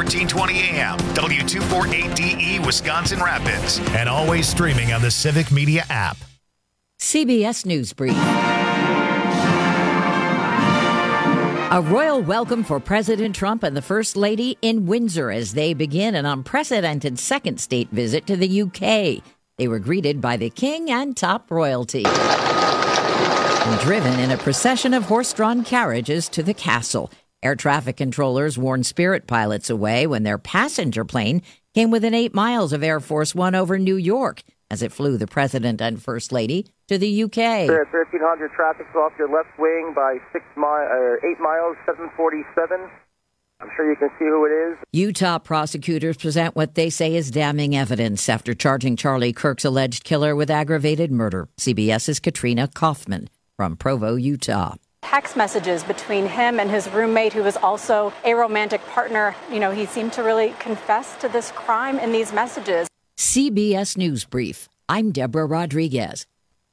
1420 AM, W248DE Wisconsin Rapids, and always streaming on the Civic Media app. CBS News Brief. A royal welcome for President Trump and the First Lady in Windsor as they begin an unprecedented second state visit to the UK. They were greeted by the King and top royalty, and driven in a procession of horse-drawn carriages to the castle. Air traffic controllers warned Spirit pilots away when their passenger plane came within 8 miles of Air Force One over New York as it flew the President and First Lady to the UK. 1300 traffic's off your left wing by 8 miles, 747. I'm sure you can see who it is. Utah prosecutors present what they say is damning evidence after charging Charlie Kirk's alleged killer with aggravated murder. CBS's Katrina Kaufman from Provo, Utah. Text messages between him and his roommate, who was also a romantic partner. You know, he seemed to really confess to this crime in these messages. CBS News Brief. I'm Deborah Rodriguez.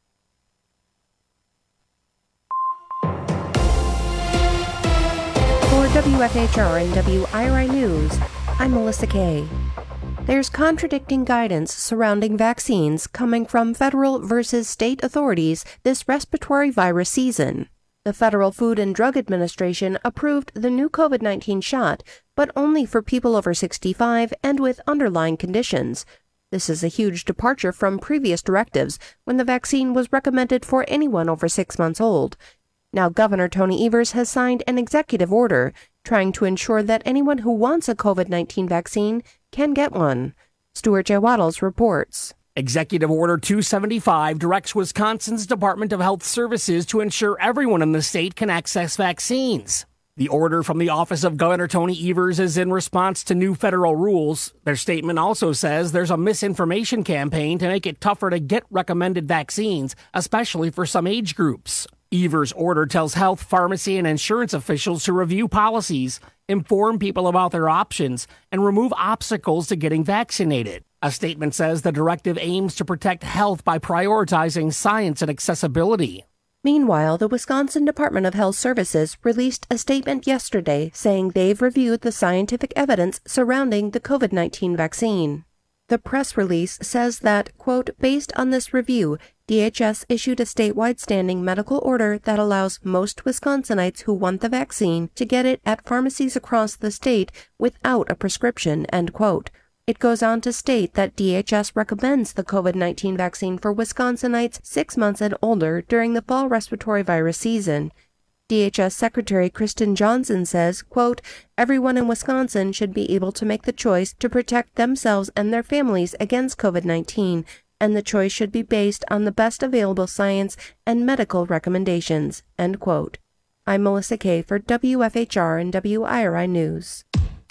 For WFHR and WIRI News, I'm Melissa Kay. There's contradicting guidance surrounding vaccines coming from federal versus state authorities this respiratory virus season. The Federal Food and Drug Administration approved the new COVID-19 shot, but only for people over 65 and with underlying conditions. This is a huge departure from previous directives when the vaccine was recommended for anyone over 6 months old. Now Governor Tony Evers has signed an executive order trying to ensure that anyone who wants a COVID-19 vaccine can get one. Stuart J. Waddles reports. Executive Order 275 directs Wisconsin's Department of Health Services to ensure everyone in the state can access vaccines. The order from the office of Governor Tony Evers is in response to new federal rules. Their statement also says there's a misinformation campaign to make it tougher to get recommended vaccines, especially for some age groups. Evers' order tells health, pharmacy, and insurance officials to review policies, inform people about their options, and remove obstacles to getting vaccinated. A statement says the directive aims to protect health by prioritizing science and accessibility. Meanwhile, the Wisconsin Department of Health Services released a statement yesterday saying they've reviewed the scientific evidence surrounding the COVID-19 vaccine. The press release says that, quote, based on this review, DHS issued a statewide standing medical order that allows most Wisconsinites who want the vaccine to get it at pharmacies across the state without a prescription, end quote. It goes on to state that DHS recommends the COVID-19 vaccine for Wisconsinites 6 months and older during the fall respiratory virus season. DHS Secretary Kristen Johnson says, quote, everyone in Wisconsin should be able to make the choice to protect themselves and their families against COVID-19, and the choice should be based on the best available science and medical recommendations, end quote. I'm Melissa Kay for WFHR and WIRI News.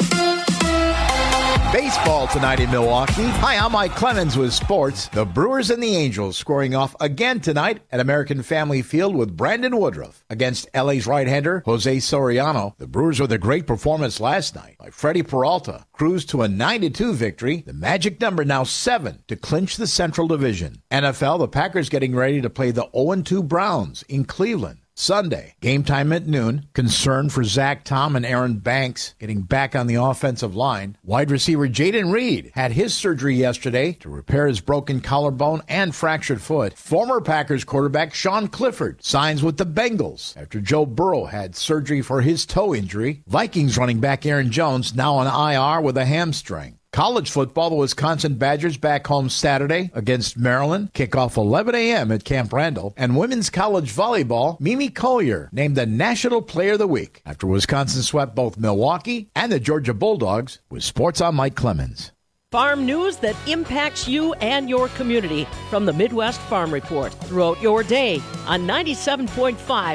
Baseball tonight in Milwaukee. Hi, I'm Mike Clemens with sports. The Brewers and the Angels scoring off again tonight at American Family Field with Brandon Woodruff against LA's right-hander Jose Soriano. The Brewers with a great performance last night by Freddie Peralta cruised to a 9-2 victory. The magic number now 7 to clinch the Central Division. NFL, the Packers getting ready to play the 0-2 Browns in Cleveland Sunday. Game time at noon. Concern for Zach Tom and Aaron Banks getting back on the offensive line. Wide receiver Jaden Reed had his surgery yesterday to repair his broken collarbone and fractured foot. Former Packers quarterback Sean Clifford signs with the Bengals after Joe Burrow had surgery for his toe injury. Vikings running back Aaron Jones now on IR with a hamstring. College football, the Wisconsin Badgers back home Saturday against Maryland. Kickoff 11 a.m. at Camp Randall. And women's college volleyball, Mimi Collier named the National Player of the Week after Wisconsin swept both Milwaukee and the Georgia Bulldogs. With sports, I'm Mike Clemens. Farm news that impacts you and your community from the Midwest Farm Report throughout your day on 97.5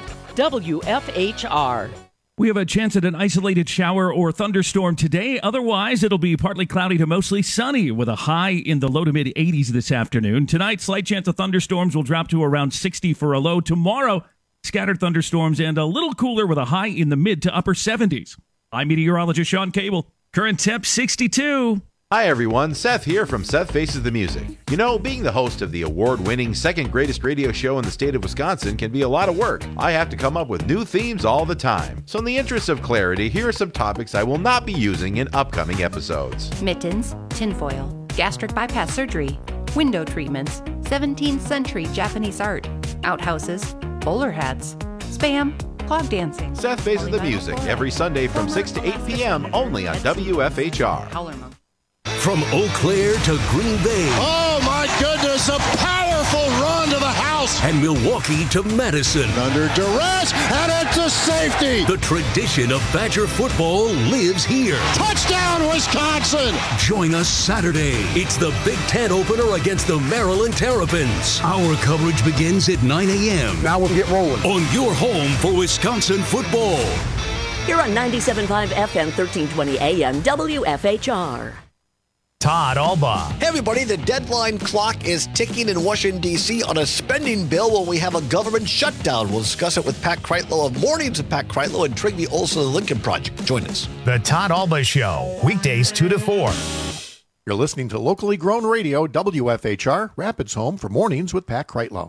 WFHR. We have a chance at an isolated shower or thunderstorm today. Otherwise, it'll be partly cloudy to mostly sunny with a high in the low to mid 80s this afternoon. Tonight, slight chance of thunderstorms will drop to around 60 for a low. Tomorrow, scattered thunderstorms and a little cooler with a high in the mid to upper 70s. I'm meteorologist Sean Cable. Current temp 62. Hi everyone, Seth here from Seth Faces the Music. You know, being the host of the award-winning second greatest radio show in the state of Wisconsin can be a lot of work. I have to come up with new themes all the time. So in the interest of clarity, here are some topics I will not be using in upcoming episodes. Mittens, tinfoil, gastric bypass surgery, window treatments, 17th century Japanese art, outhouses, bowler hats, spam, clog dancing. Seth Faces the Music every Sunday from 6 to 8 p.m. only on WFHR. From Eau Claire to Green Bay. Oh, my goodness, a powerful run to the house. And Milwaukee to Madison. Under duress, and it's a safety. The tradition of Badger football lives here. Touchdown, Wisconsin. Join us Saturday. It's the Big Ten opener against the Maryland Terrapins. Our coverage begins at 9 a.m. Now we'll get rolling. On your home for Wisconsin football. Here on 97.5 FM, 1320 AM, WFHR. Todd Alba. Hey everybody, the deadline clock is ticking in Washington, D.C. on a spending bill when we have a government shutdown. We'll discuss it with Pat Kreitlow of Mornings with Pat Kreitlow and Trigby Olson of the Lincoln Project. Join us. The Todd Alba Show, weekdays 2 to 4. You're listening to locally grown radio, WFHR, Rapids Home for Mornings with Pat Kreitlow.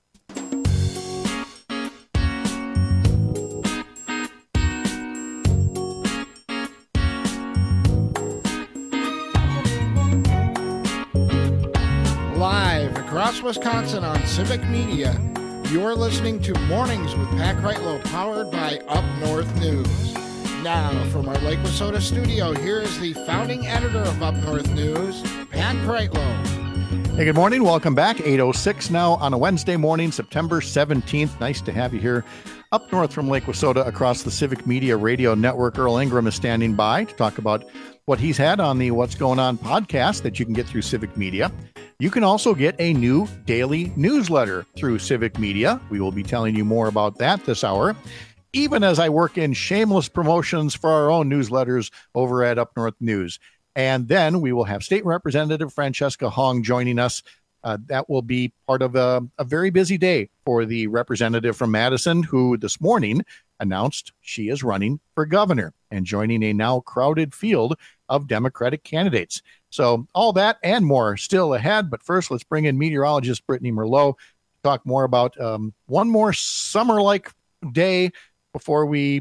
Live across Wisconsin on Civic Media, you're listening to Mornings with Pat Kreitlow, powered by Up North News. Now, from our Lake Wissota studio, here is the founding editor of Up North News, Pat Kreitlow. Hey, good morning. Welcome back. 8:06 now on a Wednesday morning, September 17th. Nice to have you here up north from Lake Wissota across the Civic Media Radio Network. Earl Ingram is standing by to talk about what he's had on the What's Going On podcast that you can get through Civic Media. You can also get a new daily newsletter through Civic Media. We will be telling you more about that this hour, even as I work in shameless promotions for our own newsletters over at Up North News. And then we will have State Representative Francesca Hong joining us. That will be part of a very busy day for the representative from Madison, who this morning announced she is running for governor and joining a now crowded field of Democratic candidates. So all that and more still ahead. But first, let's bring in meteorologist Brittany Merlot to talk more about one more summer-like day before we,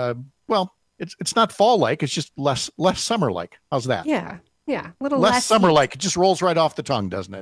it's not fall-like. It's just less summer-like. How's that? Yeah. A little less summer-like. It just rolls right off the tongue, doesn't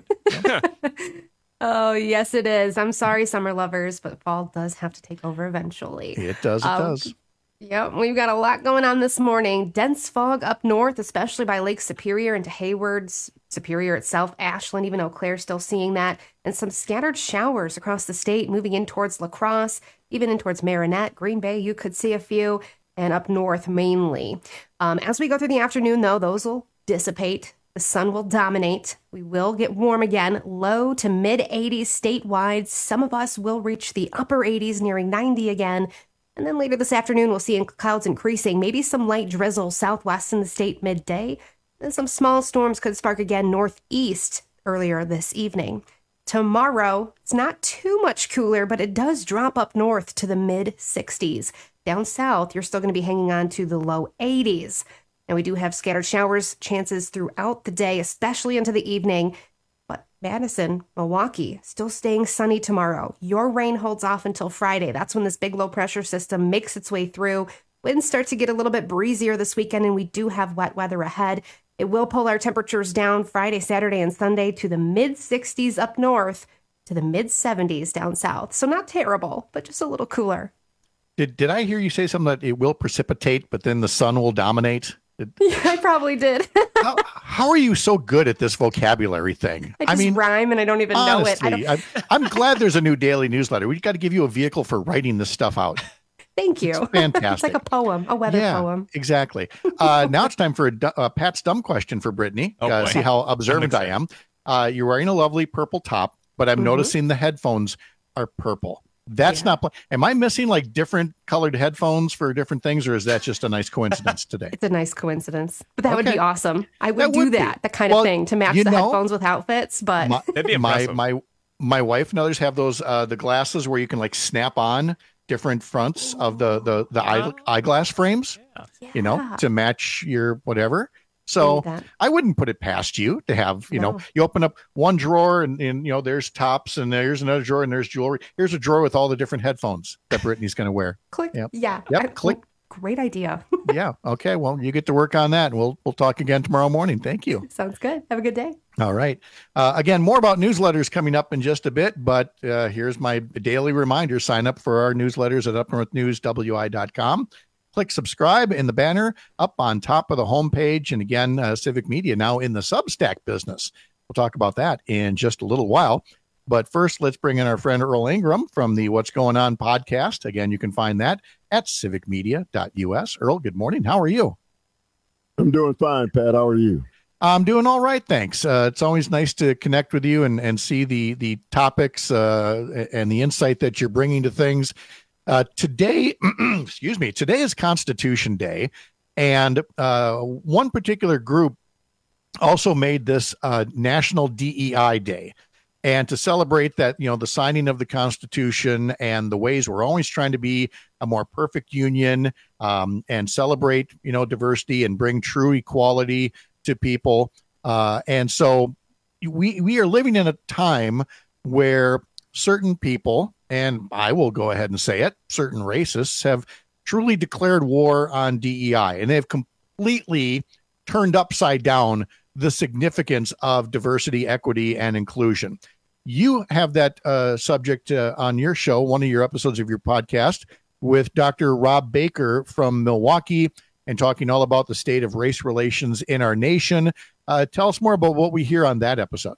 it? Oh, yes, it is. I'm sorry, summer lovers, but fall does have to take over eventually. It does. It does. Yep, we've got a lot going on this morning. Dense fog up north, especially by Lake Superior into Hayward, Superior itself, Ashland, even Eau Claire still seeing that. And some scattered showers across the state, moving in towards La Crosse, even in towards Marinette, Green Bay, you could see a few, and up north mainly. As we go through the afternoon, though, those will dissipate. The sun will dominate. We will get warm again, low to mid 80s statewide. Some of us will reach the upper 80s, nearing 90 again. And then later this afternoon, we'll see clouds increasing, maybe some light drizzle southwest in the state midday. Then some small storms could spark again northeast earlier this evening. Tomorrow, it's not too much cooler, but it does drop up north to the mid 60s. Down south, you're still going to be hanging on to the low 80s. And we do have scattered showers chances throughout the day, especially into the evening. But Madison, Milwaukee, still staying sunny tomorrow. Your rain holds off until Friday. That's when this big low pressure system makes its way through. Winds start to get a little bit breezier this weekend, and we do have wet weather ahead. It will pull our temperatures down Friday, Saturday, and Sunday to the mid 60s up north to the mid 70s down south. So not terrible, but just a little cooler. Did I hear you say something that it will precipitate, but then the sun will dominate? Yeah, I probably did. how are you so good at this vocabulary thing? I mean, rhyme and I don't even honestly, know it. I'm glad there's a new daily newsletter. We've got to give you a vehicle for writing this stuff out. Thank you. It's fantastic. It's like a poem, a weather poem. Exactly. Now it's time for Pat's dumb question for Brittany. See how observant I am. You're wearing a lovely purple top, but I'm noticing the headphones are purple. That's not. Am I missing like different colored headphones for different things, or is that just a nice coincidence today? It's a nice coincidence, but that would be awesome. I would do that kind of thing to match the headphones with outfits. But my wife and others have those the glasses where you can like snap on different fronts of the eyeglass frames, you know, to match your whatever. So I wouldn't put it past you to have, you know, you open up one drawer and, you know, there's tops and there's another drawer and there's jewelry. Here's a drawer with all the different headphones that Brittany's going to wear. Click. Yep. Yeah. Yep. Click. Great idea. Yeah. Okay. Well, you get to work on that, and we'll talk again tomorrow morning. Thank you. Sounds good. Have a good day. All right. Again, more about newsletters coming up in just a bit, but here's my daily reminder. Sign up for our newsletters at upnorthnewswi.com. Click subscribe in the banner up on top of the homepage. And again, Civic Media now in the Substack business. We'll talk about that in just a little while. But first, let's bring in our friend Earl Ingram from the What's Going On podcast. Again, you can find that at civicmedia.us. Earl, good morning. How are you? I'm doing fine, Pat. How are you? I'm doing all right, thanks. It's always nice to connect with you and see the topics and the insight that you're bringing to things. Today, excuse me, today is Constitution Day, and one particular group also made this National DEI Day. And to celebrate that, you know, the signing of the Constitution and the ways we're always trying to be a more perfect union and celebrate, you know, diversity and bring true equality to people. And so we are living in a time where certain people, and I will go ahead and say it, certain racists have truly declared war on DEI, and they've completely turned upside down the significance of diversity, equity, and inclusion. You have that subject on your show, one of your episodes of your podcast, with Dr. Rob Baker from Milwaukee, and talking all about the state of race relations in our nation. Tell us more about what we hear on that episode.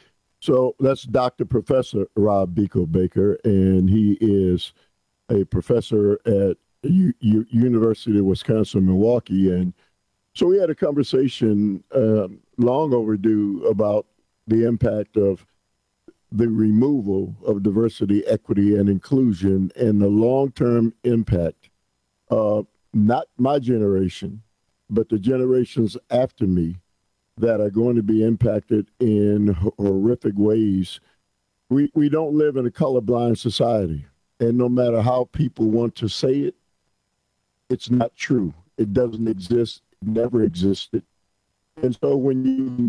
So that's Dr. Professor Rob Baker, and he is a professor at University of Wisconsin-Milwaukee. And so we had a conversation long overdue about the impact of the removal of diversity, equity, and inclusion, and the long-term impact of not my generation, but the generations after me that are going to be impacted in horrific ways. We don't live in a colorblind society, and no matter how people want to say it, it's not true. It doesn't exist. It never existed. And so when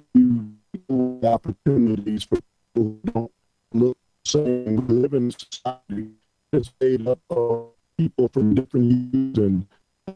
you opportunities for people who don't look the same, we live in a society that's made up of people from different hues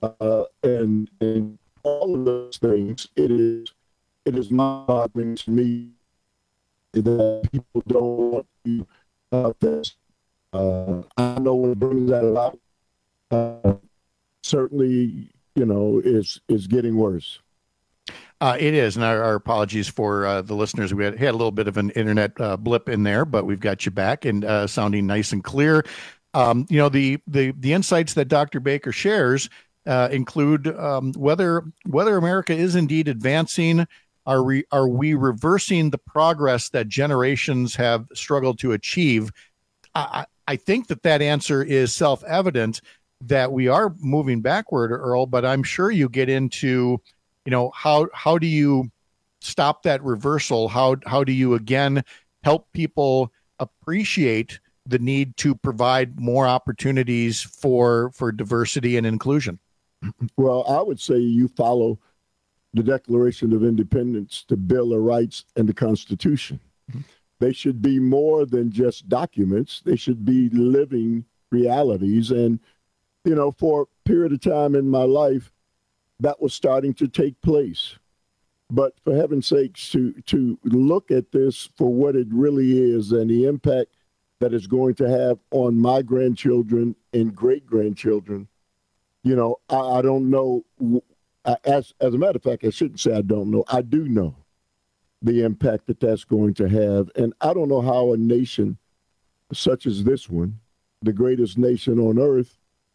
and all of those things. It is mind-boggling to me that people don't want to fix. I know what brings that about. Certainly, you know, is getting worse. It is, and our apologies for the listeners. We had a little bit of an internet blip in there, but we've got you back and sounding nice and clear. You know, the insights that Dr. Baker shares include whether America is indeed advancing. Are we reversing the progress that generations have struggled to achieve? I think that answer is self-evident, that we are moving backward, Earl, but I'm sure you get into, you know, how do you stop that reversal? How do you, again, help people appreciate the need to provide more opportunities for diversity and inclusion? Well, I would say you follow the Declaration of Independence, the Bill of Rights, and the Constitution. Mm-hmm. They should be more than just documents. They should be living realities. And, you know, for a period of time in my life, that was starting to take place. But for heaven's sakes, to look at this for what it really is and the impact that it's going to have on my grandchildren and great-grandchildren, you know, I don't know. As a matter of fact, I shouldn't say I don't know. I do know the impact that that's going to have. And I don't know how a nation such as this one, the greatest nation on earth,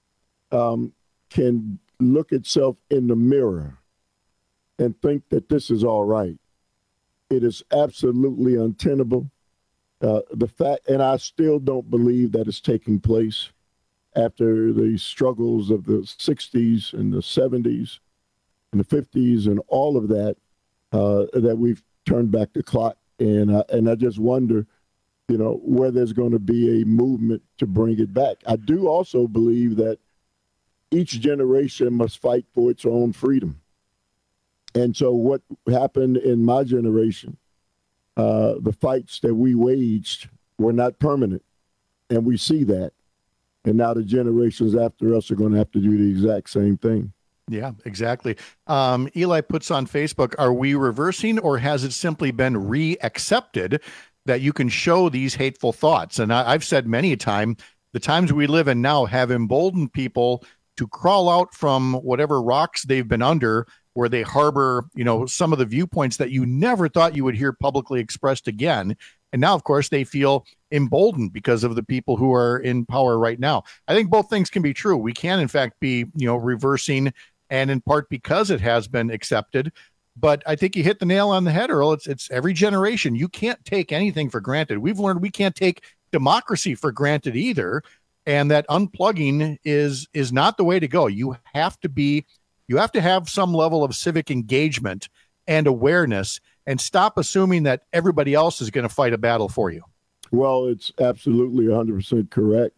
can look itself in the mirror and think that this is all right. It is absolutely untenable. The fact, and I still don't believe that it's taking place after the struggles of the 60s and the 70s and the 50s and all of that, that we've turned back the clock. And I just wonder, you know, where there's going to be a movement to bring it back. I do also believe that each generation must fight for its own freedom. And so what happened in my generation, the fights that we waged were not permanent. And we see that. And now the generations after us are going to have to do the exact same thing. Yeah, exactly. Eli puts on Facebook, are we reversing, or has it simply been re-accepted that you can show these hateful thoughts? And I've said many a time, the times we live in now have emboldened people to crawl out from whatever rocks they've been under, where they harbor, some of the viewpoints that you never thought you would hear publicly expressed again. And now, of course, they feel emboldened because of the people who are in power right now. I think both things can be true. We can, in fact, be, reversing, and in part because it has been accepted. But I think you hit the nail on the head, Earl. It's every generation. You can't take anything for granted. We've learned we can't take democracy for granted either. And that unplugging is not the way to go. You have to have some level of civic engagement and awareness, and stop assuming that everybody else is going to fight a battle for you. Well, it's absolutely 100% correct.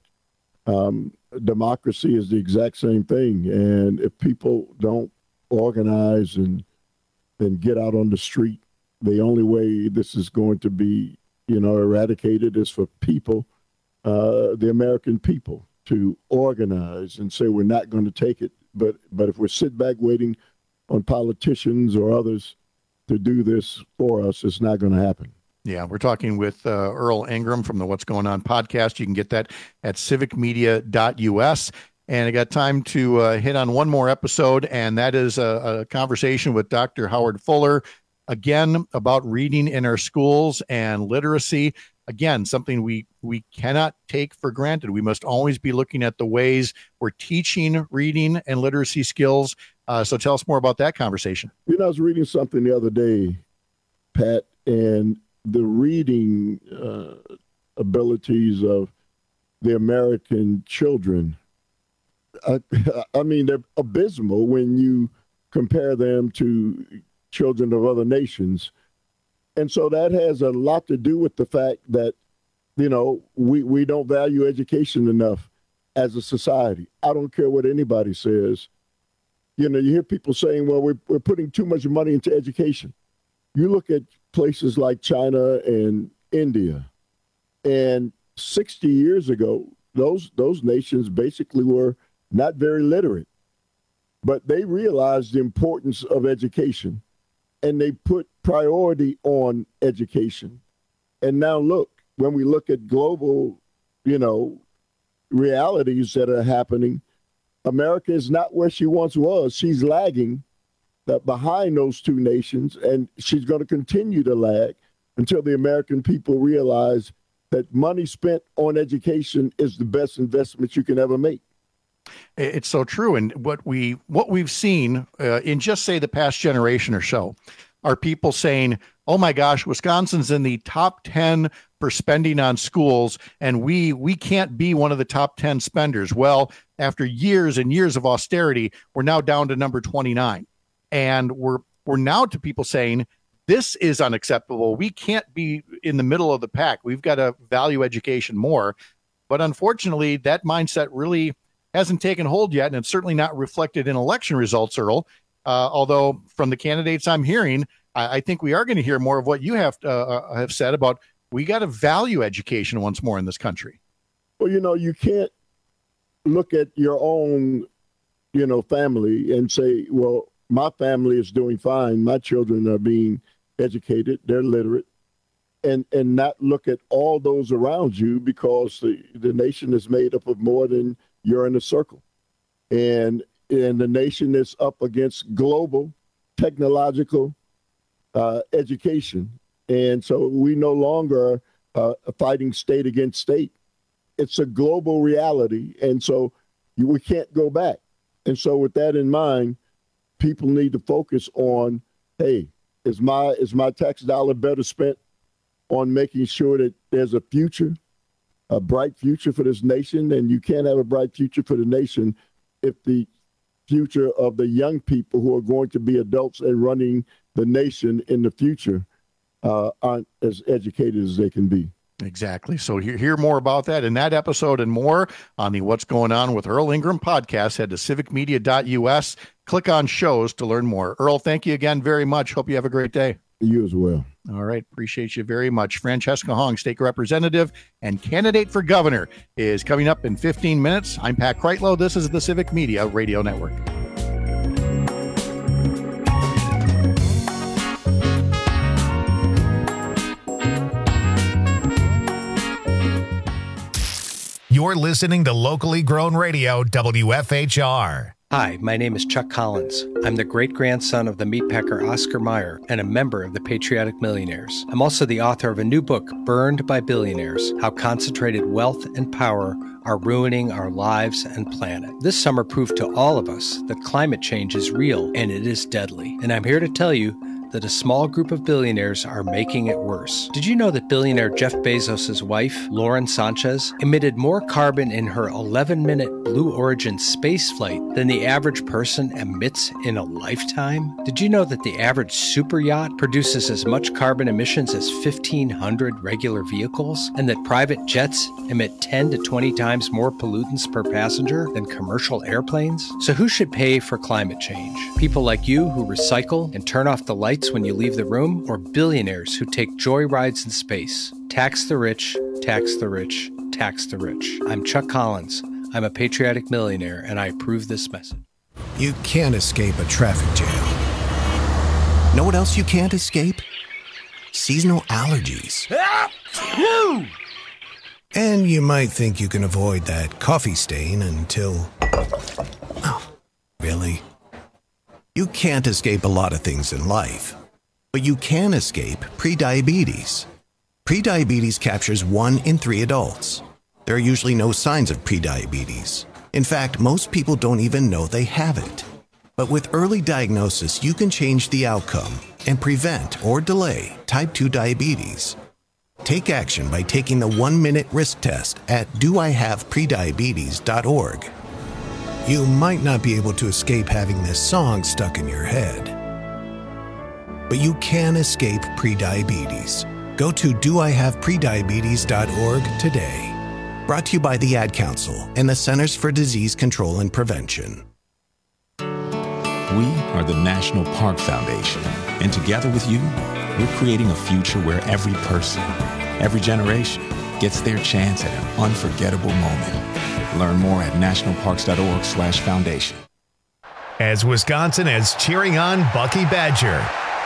Democracy is the exact same thing. And if people don't organize and get out on the street, the only way this is going to be, eradicated is for people, the American people, to organize and say we're not going to take it. But if we sit back waiting on politicians or others to do this for us, it's not going to happen. Yeah, we're talking with Earl Ingram from the What's Going On podcast. You can get that at civicmedia.us. And I got time to hit on one more episode, and that is a conversation with Dr. Howard Fuller, again, about reading in our schools and literacy. Again, something we cannot take for granted. We must always be looking at the ways we're teaching reading and literacy skills. So tell us more about that conversation. I was reading something the other day, Pat, and the reading abilities of the American children, I mean, they're abysmal when you compare them to children of other nations. And so that has a lot to do with the fact that, we don't value education enough as a society. I don't care what anybody says. You hear people saying, well, we're putting too much money into education. You look at places like China and India, and 60 years ago, those nations basically were not very literate, but they realized the importance of education, and they put priority on education. And now look, when we look at global, realities that are happening, America is not where she once was. She's lagging behind those two nations, and she's going to continue to lag until the American people realize that money spent on education is the best investment you can ever make. It's so true. And what we've seen in just, say, the past generation or so are people saying, oh my gosh, Wisconsin's in the top 10 for spending on schools, and we can't be one of the top 10 spenders. Well, after years and years of austerity, we're now down to number 29. And we're now to people saying, this is unacceptable. We can't be in the middle of the pack. We've got to value education more. But unfortunately, that mindset really hasn't taken hold yet, and it's certainly not reflected in election results, Earl. Although from the candidates I'm hearing, I think we are going to hear more of what you have said about we got to value education once more in this country. Well, you can't look at your own, family and say, well, my family is doing fine. My children are being educated. They're literate. And not look at all those around you, because the nation is made up of more than you're in a circle. And the nation is up against global technological education. And so we no longer fighting state against state. It's a global reality. And so we can't go back. And so with that in mind, people need to focus on, hey, is my tax dollar better spent on making sure that there's a future, a bright future for this nation? And you can't have a bright future for the nation if the future of the young people who are going to be adults and running the nation in the future aren't as educated as they can be. Exactly. So hear more about that in that episode and more on the What's Going On with Earl Ingram podcast. Head to civicmedia.us. Click on shows to learn more. Earl, thank you again very much. Hope you have a great day. You as well. All right. Appreciate you very much. Francesca Hong, state representative and candidate for governor, is coming up in 15 minutes. I'm Pat Kreitlow. This is the Civic Media Radio Network. You're listening to locally grown radio, WFHR. Hi, my name is Chuck Collins. I'm the great-grandson of the meatpacker Oscar Mayer and a member of the Patriotic Millionaires. I'm also the author of a new book, Burned by Billionaires: How Concentrated Wealth and Power Are Ruining Our Lives and Planet. This summer proved to all of us that climate change is real and it is deadly. And I'm here to tell you that a small group of billionaires are making it worse. Did you know that billionaire Jeff Bezos' wife, Lauren Sanchez, emitted more carbon in her 11-minute Blue Origin space flight than the average person emits in a lifetime? Did you know that the average super yacht produces as much carbon emissions as 1,500 regular vehicles, and that private jets emit 10 to 20 times more pollutants per passenger than commercial airplanes? So who should pay for climate change? People like you who recycle and turn off the lights when you leave the room, or billionaires who take joy rides in space? Tax the rich, tax the rich, tax the rich. I'm Chuck Collins. I'm a patriotic millionaire, and I approve this message. You can't escape a traffic jam. Know what else you can't escape? Seasonal allergies. And you might think you can avoid that coffee stain until... Oh, really? You can't escape a lot of things in life, but you can escape prediabetes. Prediabetes captures 1 in 3 adults. There are usually no signs of prediabetes. In fact, most people don't even know they have it. But with early diagnosis, you can change the outcome and prevent or delay type 2 diabetes. Take action by taking the 1-minute risk test at doihaveprediabetes.org. You might not be able to escape having this song stuck in your head, but you can escape prediabetes. Go to doihaveprediabetes.org today. Brought to you by the Ad Council and the Centers for Disease Control and Prevention. We are the National Park Foundation, and together with you, we're creating a future where every person, every generation, gets their chance at an unforgettable moment. Learn more at nationalparks.org/foundation. As Wisconsin is cheering on Bucky Badger.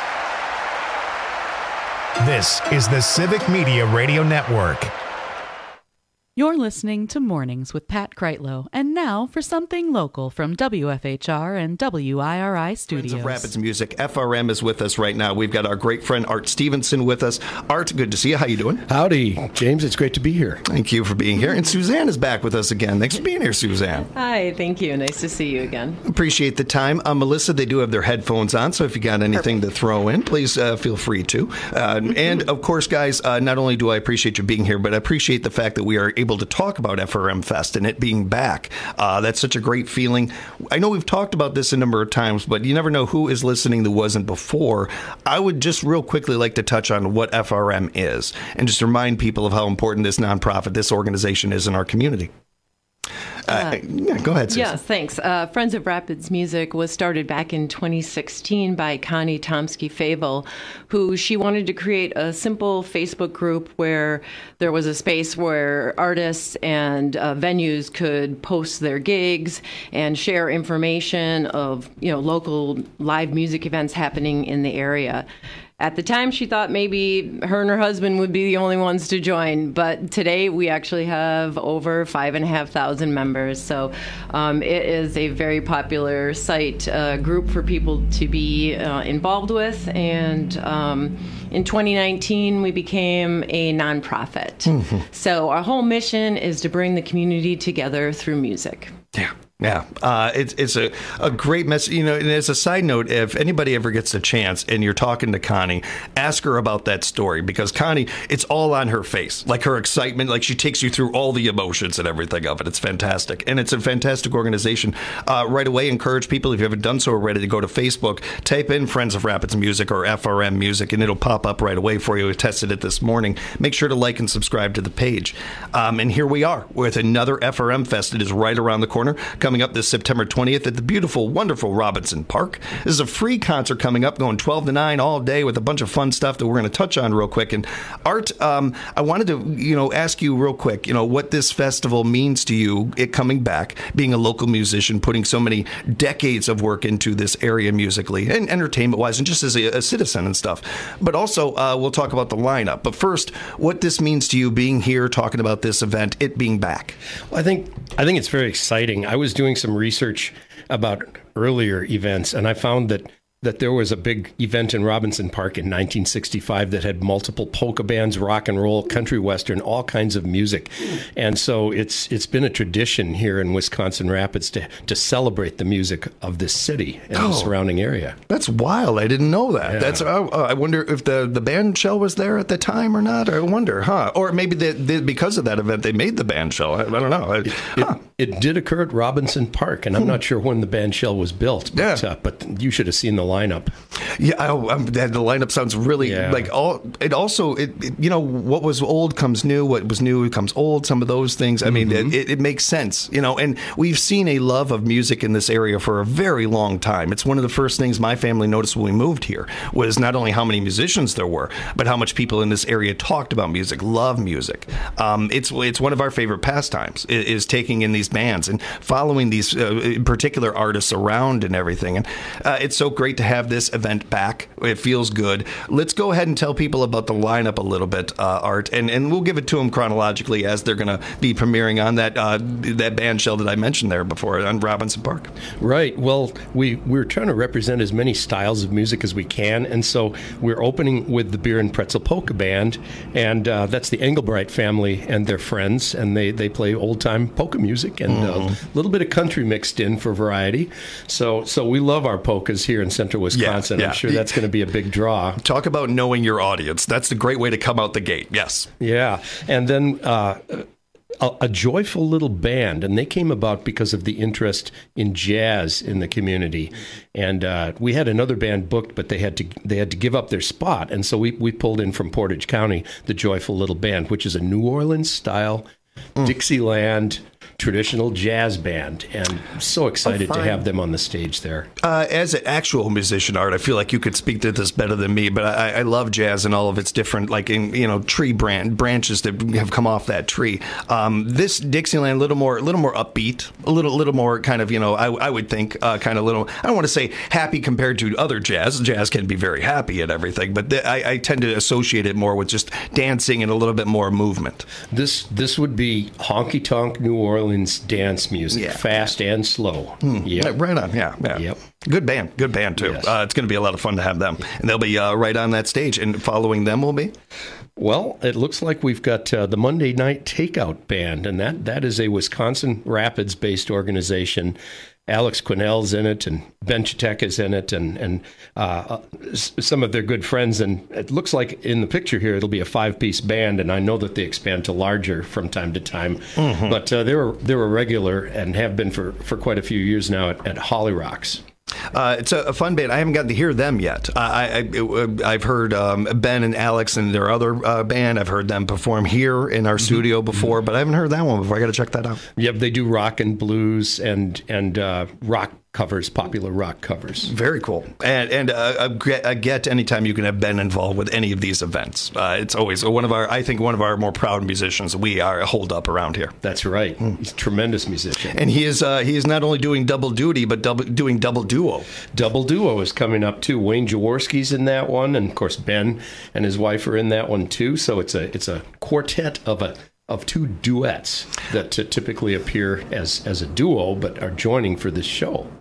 This is the Civic Media Radio Network. You're listening to Mornings with Pat Kreitlow. And now for something local from WFHR and WIRI Studios. Friends of Rapids Music, FRM is with us right now. We've got our great friend Art Stevenson with us. Art, good to see you. How you doing? Howdy, James. It's great to be here. Thank you for being here. And Suzanne is back with us again. Thanks for being here, Suzanne. Hi, thank you. Nice to see you again. Appreciate the time. Melissa, they do have their headphones on, so if you got anything to throw in, please feel free to. And, of course, guys, not only do I appreciate you being here, but I appreciate the fact that we are able to talk about FRM Fest and it being back. That's such a great feeling. I know we've talked about this a number of times, but you never know who is listening that wasn't before. I would just real quickly like to touch on what FRM is and just remind people of how important this nonprofit, this organization is in our community. Go ahead, Susan. Yes, thanks. Friends of Rapids Music was started back in 2016 by Connie Tomsky-Favel, who she wanted to create a simple Facebook group where there was a space where artists and venues could post their gigs and share information of, local live music events happening in the area. At the time, she thought maybe her and her husband would be the only ones to join, but today we actually have over 5,500 members. So it is a very popular site group for people to be involved with. And in 2019, we became a nonprofit. Mm-hmm. So our whole mission is to bring the community together through music. Yeah. Yeah, it's a great message. And as a side note, if anybody ever gets a chance and you're talking to Connie, ask her about that story, because Connie, it's all on her face, like her excitement, like she takes you through all the emotions and everything of it. It's fantastic, and it's a fantastic organization. Right away, encourage people, if you haven't done so already, to go to Facebook, type in Friends of Rapids Music or FRM Music, and it'll pop up right away for you. We tested it this morning. Make sure to like and subscribe to the page. And here we are with another FRM Fest. It is right around the corner, coming up this September 20th at the beautiful, wonderful Robinson Park. This is a free concert coming up, going 12 to 9 all day with a bunch of fun stuff that we're going to touch on real quick. And Art, I wanted to, ask you real quick, what this festival means to you, it coming back, being a local musician, putting so many decades of work into this area musically and entertainment-wise, and just as a citizen and stuff. But also, we'll talk about the lineup. But first, what this means to you, being here, talking about this event, it being back. Well, I think it's very exciting. I was doing some research about earlier events, and I found that there was a big event in Robinson Park in 1965 that had multiple polka bands, rock and roll, country western, all kinds of music. And so it's been a tradition here in Wisconsin Rapids to celebrate the music of this city and the surrounding area. That's wild. I didn't know that. Yeah. That's I wonder if the band shell was there at the time or not. I wonder, Or maybe because of that event, they made the band shell. I don't know. It did occur at Robinson Park, and I'm not sure when the band shell was built, but you should have seen the lineup. Yeah, the lineup sounds really like all. It also, what was old comes new. What was new comes old. Some of those things. I mean, it makes sense. And we've seen a love of music in this area for a very long time. It's one of the first things my family noticed when we moved here was not only how many musicians there were, but how much people in this area talked about music, love music. It's one of our favorite pastimes is taking in these bands and following these particular artists around and everything. And it's so great to have this event back. It feels good. Let's go ahead and tell people about the lineup a little bit, Art, and we'll give it to them chronologically as they're going to be premiering on that band shell that I mentioned there before on Robinson Park. Right. Well, we're trying to represent as many styles of music as we can, and so we're opening with the Beer and Pretzel Polka Band, and that's the Engelbright family and their friends, and they play old-time polka music and a little bit of country mixed in for variety. So we love our polkas here in Central Wisconsin. I'm sure that's going to be a big draw. Talk about knowing your audience. That's the great way to come out the gate. Yes. Yeah. And then a joyful little band, and they came about because of the interest in jazz in the community. And we had another band booked, but they had to give up their spot. And so we pulled in from Portage County the Joyful Little Band, which is a New Orleans style Dixieland traditional jazz band, and I'm so excited to have them on the stage there. As an actual musician, Art, I feel like you could speak to this better than me, but I love jazz and all of its different, tree branches that have come off that tree. This Dixieland, a little more upbeat, a little more kind of, I would think kind of little, I don't want to say happy compared to other jazz. Jazz can be very happy and everything, but I tend to associate it more with just dancing and a little bit more movement. This would be honky-tonk New Orleans dance music, fast and slow. Yep. Right on, yeah. Yep. Good band too. Yes. It's going to be a lot of fun to have them, and they'll be right on that stage. And following them will be? Well, it looks like we've got the Monday Night Takeout Band, and that is a Wisconsin Rapids-based organization. Alex Quinnell's in it, and Ben Chitek is in it, and some of their good friends. And it looks like in the picture here, it'll be a 5-piece band, and I know that they expand to larger from time to time. Mm-hmm. But they're a regular and have been for quite a few years now at Holly Rocks. It's a fun band. I haven't gotten to hear them yet. I've heard Ben and Alex and their other band. I've heard them perform here in our studio before, but I haven't heard that one before. I got to check that out. Yep, they do rock and blues and rock covers, popular rock covers. Very cool. And a get anytime you can have Ben involved with any of these events. It's always one of our more proud musicians we are hold up around here. That's right. He's a tremendous musician. And he is not only doing double duty, but doing double duo. Double duo is coming up too. Wayne Jaworski's in that one, and of course Ben and his wife are in that one too. So it's a quartet of two duets that typically appear as a duo, but are joining for this show.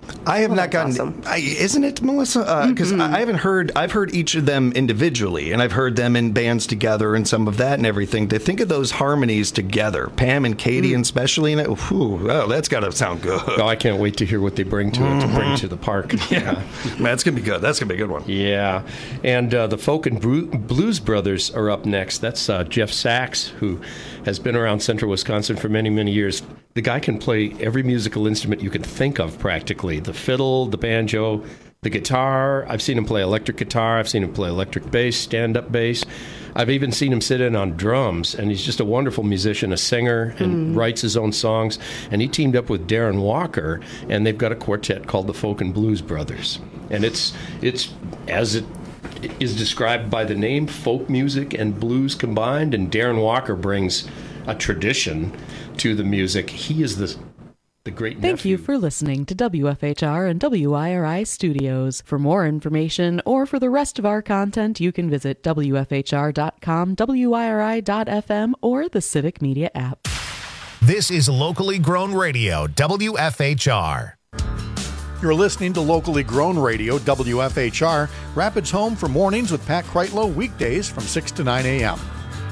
I have not gotten. Awesome. Isn't it, Melissa? Because I haven't heard. I've heard each of them individually, and I've heard them in bands together and some of that and everything. To think of those harmonies together, Pam and Katie, and especially, that's got to sound good. Oh, I can't wait to hear what they bring to it to bring to the park. Yeah, that's gonna be good. That's gonna be a good one. Yeah, and the Folk and Blues Brothers are up next. That's Jeff Sachs, who has been around Central Wisconsin for many, many years. The guy can play every musical instrument you can think of, practically. The fiddle, the banjo, the guitar. I've seen him play electric guitar. I've seen him play electric bass, stand-up bass. I've even seen him sit in on drums, and he's just a wonderful musician, a singer, and writes his own songs. And he teamed up with Darren Walker, and they've got a quartet called the Folk and Blues Brothers. And it's as it is described by the name, folk music and blues combined, and Darren Walker brings a tradition to the music. He is the great Thank you for listening to WFHR and WIRI Studios. For more information or for the rest of our content, you can visit WFHR.com, WIRI.FM, or the Civic Media app. This is locally grown radio, WFHR. You're listening to locally grown radio, WFHR, Rapids home for mornings with Pat Kreitlow, weekdays from 6 to 9 a.m.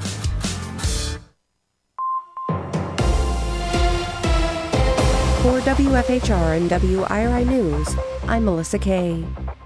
For WFHR and WIRI News, I'm Melissa Kay.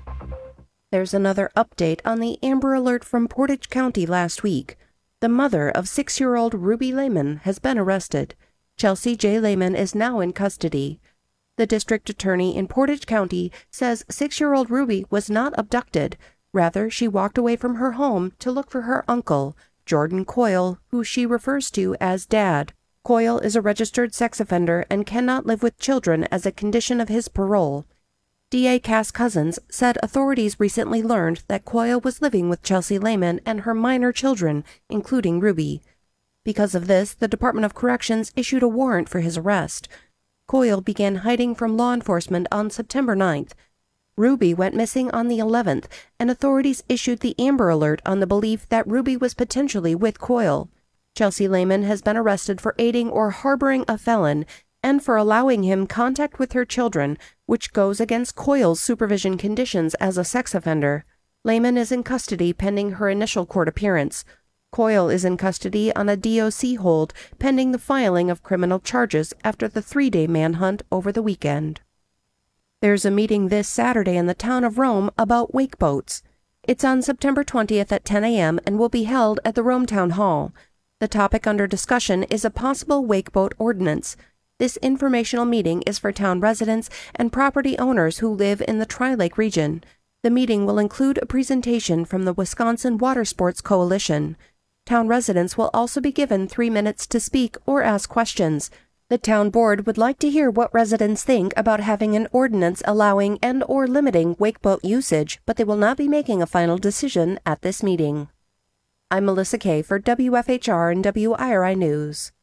There's another update on the Amber Alert from Portage County last week. The mother of 6-year-old Ruby Lehman has been arrested. Chelsea J. Lehman is now in custody. The district attorney in Portage County says 6-year-old Ruby was not abducted. Rather, she walked away from her home to look for her uncle, Jordan Coyle, who she refers to as Dad. Coyle is a registered sex offender and cannot live with children as a condition of his parole. D.A. Cass Cousins said authorities recently learned that Coyle was living with Chelsea Lehman and her minor children, including Ruby. Because of this, the Department of Corrections issued a warrant for his arrest. Coyle began hiding from law enforcement on September 9th. Ruby went missing on the 11th, and authorities issued the Amber Alert on the belief that Ruby was potentially with Coyle. Chelsea Lehman has been arrested for aiding or harboring a felon and for allowing him contact with her children, which goes against Coyle's supervision conditions as a sex offender. Lehman is in custody pending her initial court appearance. Coyle is in custody on a DOC hold pending the filing of criminal charges after the 3-day manhunt over the weekend. There's a meeting this Saturday in the town of Rome about wake boats. It's on September 20th at 10 a.m. and will be held at the Rome Town Hall. The topic under discussion is a possible wakeboat ordinance. This informational meeting is for town residents and property owners who live in the Tri-Lake region. The meeting will include a presentation from the Wisconsin Water Sports Coalition. Town residents will also be given 3 minutes to speak or ask questions. The town board would like to hear what residents think about having an ordinance allowing and or limiting wakeboat usage, but they will not be making a final decision at this meeting. I'm Melissa Kay for WFHR and WIRI News.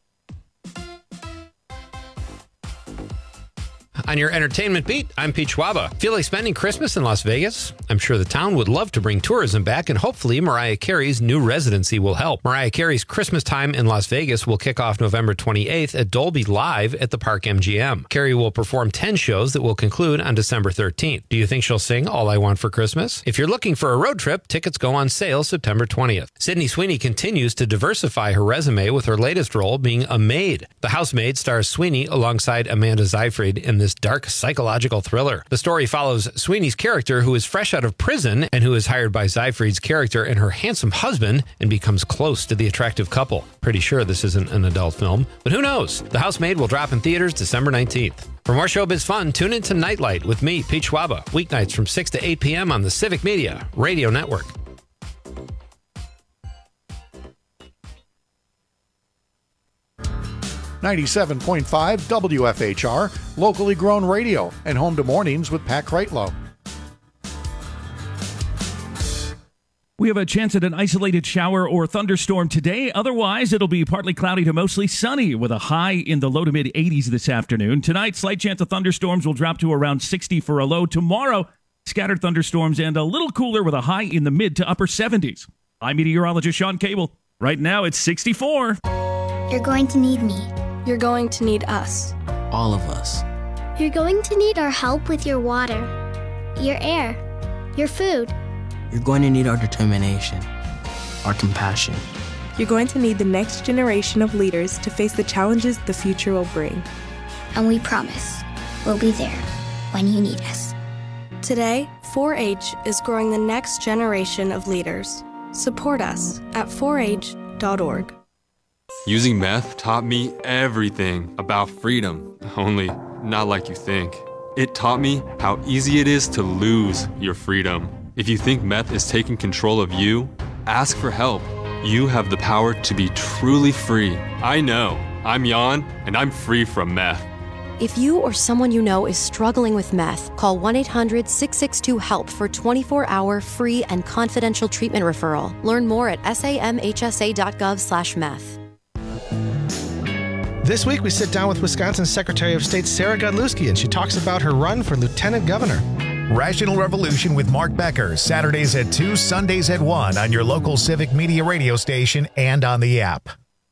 On your entertainment beat, I'm Pete Schwaba. Feel like spending Christmas in Las Vegas? I'm sure the town would love to bring tourism back, and hopefully Mariah Carey's new residency will help. Mariah Carey's Christmas time in Las Vegas will kick off November 28th at Dolby Live at the Park MGM. Carey will perform 10 shows that will conclude on December 13th. Do you think she'll sing All I Want for Christmas? If you're looking for a road trip, tickets go on sale September 20th. Sydney Sweeney continues to diversify her resume with her latest role being a maid. The Housemaid stars Sweeney alongside Amanda Seyfried in this dark psychological thriller. The story follows Sweeney's character, who is fresh out of prison and who is hired by Seyfried's character and her handsome husband and becomes close to the attractive couple. Pretty sure this isn't an adult film, but who knows? The Housemaid will drop in theaters December 19th. For more showbiz fun, tune in to Nightlight with me, Pete Schwaba, weeknights from 6 to 8 p.m. on the Civic Media Radio Network. 97.5 WFHR, locally grown radio, and home to mornings with Pat Kreitlow. We have a chance at an isolated shower or thunderstorm today. Otherwise, it'll be partly cloudy to mostly sunny with a high in the low to mid 80s this afternoon. Tonight, slight chance of thunderstorms will drop to around 60 for a low. Tomorrow, scattered thunderstorms and a little cooler with a high in the mid to upper 70s. I'm meteorologist Sean Cable. Right now, it's 64. You're going to need me. You're going to need us. All of us. You're going to need our help with your water, your air, your food. You're going to need our determination, our compassion. You're going to need the next generation of leaders to face the challenges the future will bring. And we promise we'll be there when you need us. Today, 4-H is growing the next generation of leaders. Support us at 4h.org. Using meth taught me everything about freedom, only not like you think. It taught me how easy it is to lose your freedom. If you think meth is taking control of you, ask for help. You have the power to be truly free. I know. I'm Jan, and I'm free from meth. If you or someone you know is struggling with meth, call 1-800-662-HELP for 24-hour free and confidential treatment referral. Learn more at samhsa.gov/meth. This week, we sit down with Wisconsin Secretary of State Sarah Godlewski, and she talks about her run for lieutenant governor. Rational Revolution with Mark Becker, Saturdays at 2, Sundays at 1 on your local Civic Media radio station and on the app.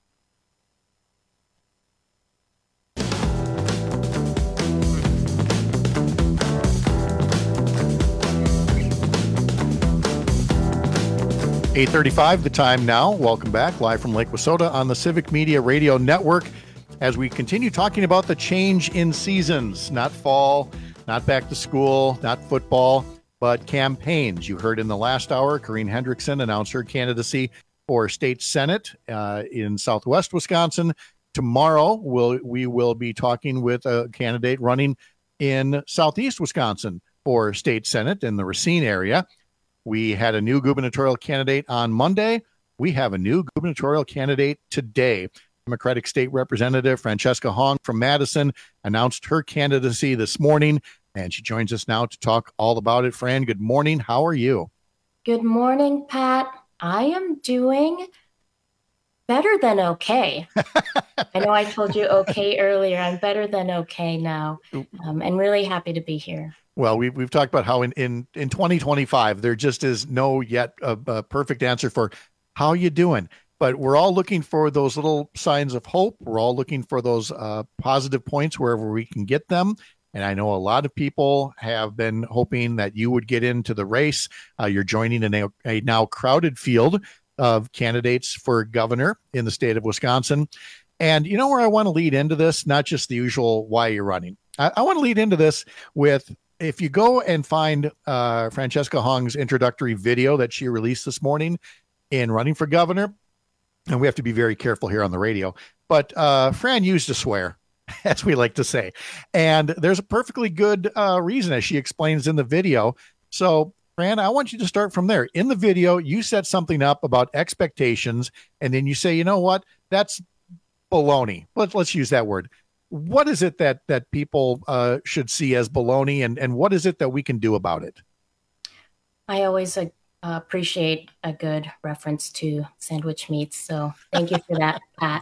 .8:35 the time now. Welcome back, live from Lake Wissota on the Civic Media Radio Network as we continue talking about the change in seasons, not fall, not back to school, not football, but campaigns. You heard in the last hour, Corrine Hendrickson announced her candidacy for state senate in Southwest Wisconsin. Tomorrow, we will be talking with a candidate running in Southeast Wisconsin for state senate in the Racine area. We had a new gubernatorial candidate on Monday. We have a new gubernatorial candidate today. Democratic State Representative Francesca Hong from Madison announced her candidacy this morning, and she joins us now to talk all about it. Fran, good morning. How are you? Good morning, Pat. I am doing better than okay. I know I told you okay earlier. I'm better than okay now, and really happy to be here. Well, we've talked about how in 2025, there just is no yet a perfect answer for how you doing. But we're all looking for those little signs of hope. We're all looking for those positive points wherever we can get them. And I know a lot of people have been hoping that you would get into the race. You're joining a now crowded field of candidates for governor in the state of Wisconsin. And you know where I want to lead into this? Not just the usual why you're running. I want to lead into this with, if you go and find Francesca Hong's introductory video that she released this morning in running for governor, and we have to be very careful here on the radio, but Fran used a swear, as we like to say. And there's a perfectly good reason, as she explains in the video. So, Fran, I want you to start from there. In the video, you set something up about expectations, and then you say, you know what, that's baloney. Let's use that word. What is it that people should see as baloney, and what is it that we can do about it? I always appreciate a good reference to sandwich meats, so thank you for that, Pat.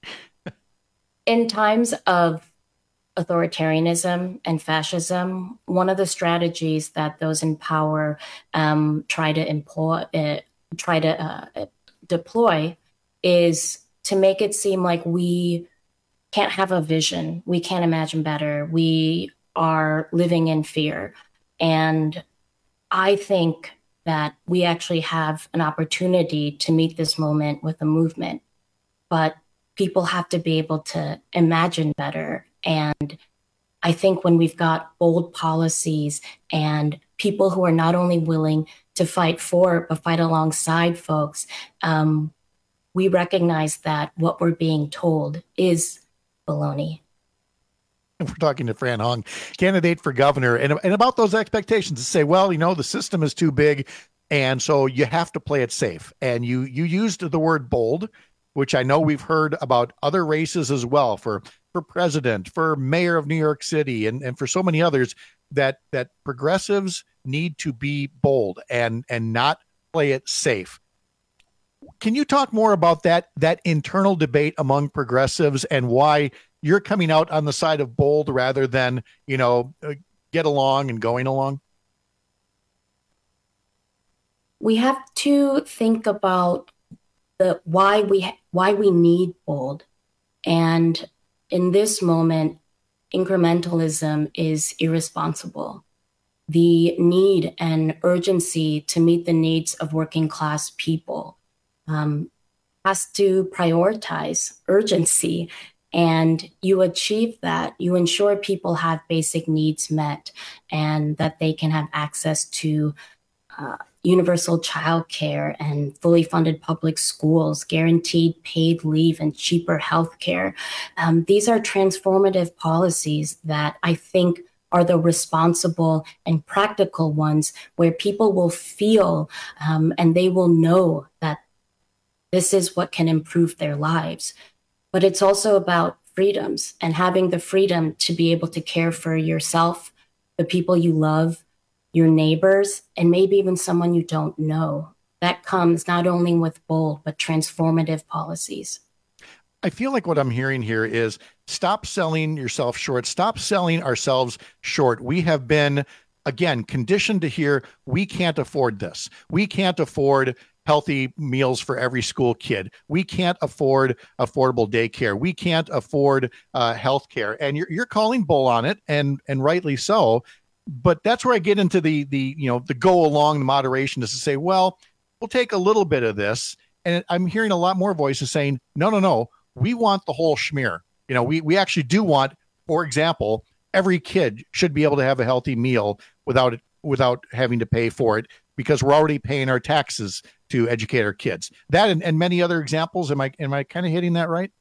In times of authoritarianism and fascism, one of the strategies that those in power try to deploy is to make it seem like we can't have a vision. We can't imagine better. We are living in fear. And I think that we actually have an opportunity to meet this moment with a movement. But people have to be able to imagine better. And I think when we've got bold policies and people who are not only willing to fight for, but fight alongside folks, we recognize that what we're being told is baloney. We're talking to Fran Hong, candidate for governor, and about those expectations to say, well, you know, the system is too big, and so you have to play it safe. And you used the word bold, which I know we've heard about other races as well, for president, for mayor of New York City, and for so many others, that progressives need to be bold and not play it safe. Can you talk more about that internal debate among progressives and why you're coming out on the side of bold rather than, get along and going along? We have to think about why we need bold. And in this moment, incrementalism is irresponsible. The need and urgency to meet the needs of working class people has to prioritize urgency. And you achieve that. You ensure people have basic needs met and that they can have access to universal childcare and fully funded public schools, guaranteed paid leave, and cheaper healthcare. These are transformative policies that I think are the responsible and practical ones where people will feel and they will know that this is what can improve their lives. But it's also about freedoms and having the freedom to be able to care for yourself, the people you love, your neighbors, and maybe even someone you don't know. That comes not only with bold, but transformative policies. I feel like what I'm hearing here is stop selling yourself short. Stop selling ourselves short. We have been, again, conditioned to hear we can't afford this. We can't afford healthy meals for every school kid. We can't afford affordable daycare. We can't afford health care. And you're calling bull on it, and rightly so. But that's where I get into the go along, the moderation is to say, well, we'll take a little bit of this. And I'm hearing a lot more voices saying, no, we want the whole schmear. We actually do want, for example, every kid should be able to have a healthy meal without having to pay for it, because we're already paying our taxes to educate our kids. That and many other examples. Am I kind of hitting that right?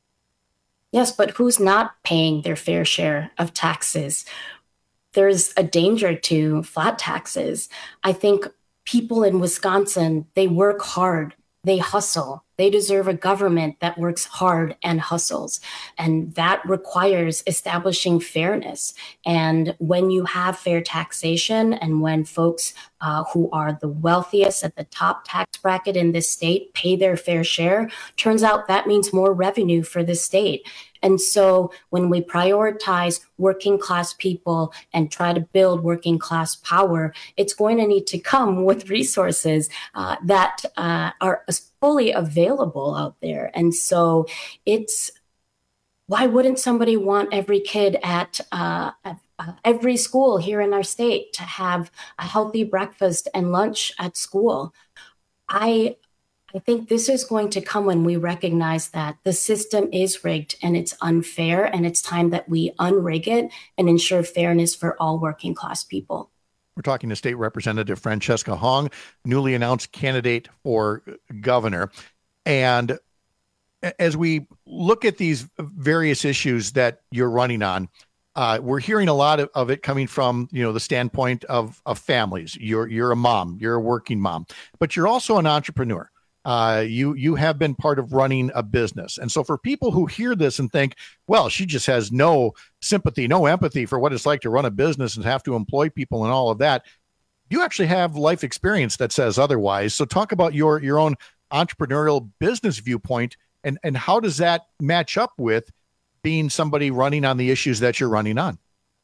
Yes, but who's not paying their fair share of taxes? There's a danger to flat taxes. I think people in Wisconsin, they work hard, they hustle. They deserve a government that works hard and hustles. And that requires establishing fairness. And when you have fair taxation and when folks who are the wealthiest at the top tax bracket in this state pay their fair share, turns out that means more revenue for the state. And so when we prioritize working class people and try to build working class power, it's going to need to come with resources that are fully available out there. And so why wouldn't somebody want every kid at every school here in our state to have a healthy breakfast and lunch at school? I think this is going to come when we recognize that the system is rigged and it's unfair, and it's time that we unrig it and ensure fairness for all working class people. We're talking to State Representative Francesca Hong, newly announced candidate for governor. And as we look at these various issues that you're running on, we're hearing a lot of it coming from, the standpoint of families. You're a mom, you're a working mom, but you're also an entrepreneur. You have been part of running a business. And so for people who hear this and think, well, she just has no sympathy, no empathy for what it's like to run a business and have to employ people and all of that, you actually have life experience that says otherwise. So talk about your own entrepreneurial business viewpoint, and how does that match up with being somebody running on the issues that you're running on?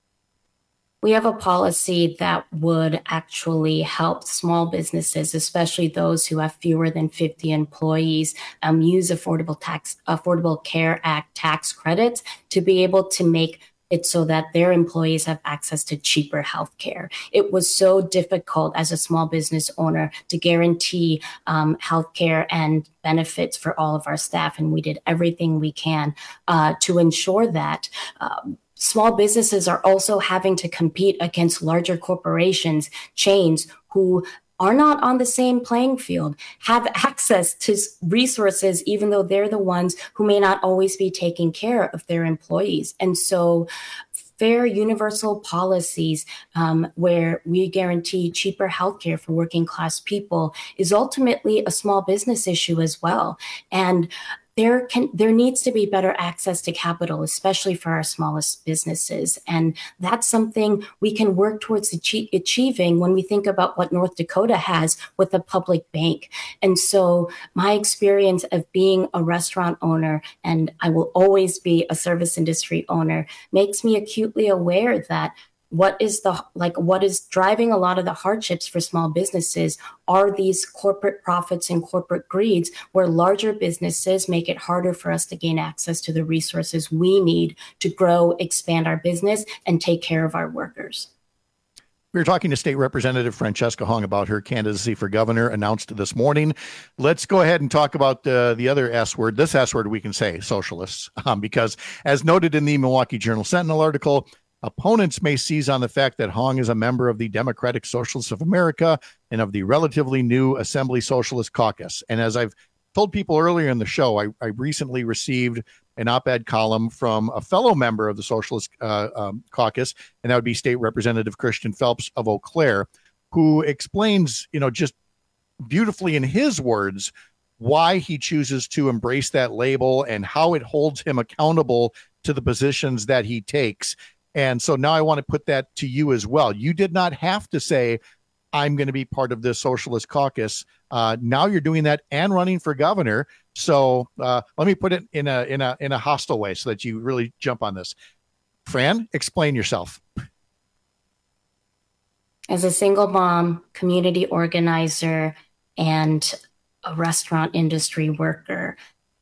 We have a policy that would actually help small businesses, especially those who have fewer than 50 employees, use Affordable Care Act tax credits to be able to make it so that their employees have access to cheaper health care. It was so difficult as a small business owner to guarantee health care and benefits for all of our staff, and we did everything we can to ensure that. Small businesses are also having to compete against larger corporations, chains who are not on the same playing field, have access to resources, even though they're the ones who may not always be taking care of their employees. And so fair universal policies where we guarantee cheaper healthcare for working class people is ultimately a small business issue as well. And there needs to be better access to capital, especially for our smallest businesses. And that's something we can work towards achieving when we think about what North Dakota has with a public bank. And so my experience of being a restaurant owner, and I will always be a service industry owner, makes me acutely aware that what is driving a lot of the hardships for small businesses are these corporate profits and corporate greeds, where larger businesses make it harder for us to gain access to the resources we need to grow, expand our business, and take care of our workers. We were talking to State Representative Francesca Hong about her candidacy for governor announced this morning. Let's go ahead and talk about the other S word. This S word we can say, socialists, because as noted in the Milwaukee Journal Sentinel article, opponents may seize on the fact that Hong is a member of the Democratic Socialists of America and of the relatively new Assembly Socialist Caucus. And as I've told people earlier in the show, I recently received an op-ed column from a fellow member of the Socialist Caucus, and that would be State Representative Christian Phelps of Eau Claire, who explains, just beautifully in his words, why he chooses to embrace that label and how it holds him accountable to the positions that he takes. And so now I want to put that to you as well. You did not have to say, I'm going to be part of this Socialist Caucus. Now you're doing that and running for governor. So let me put it in a hostile way so that you really jump on this. Fran, explain yourself. As a single mom, community organizer, and a restaurant industry worker,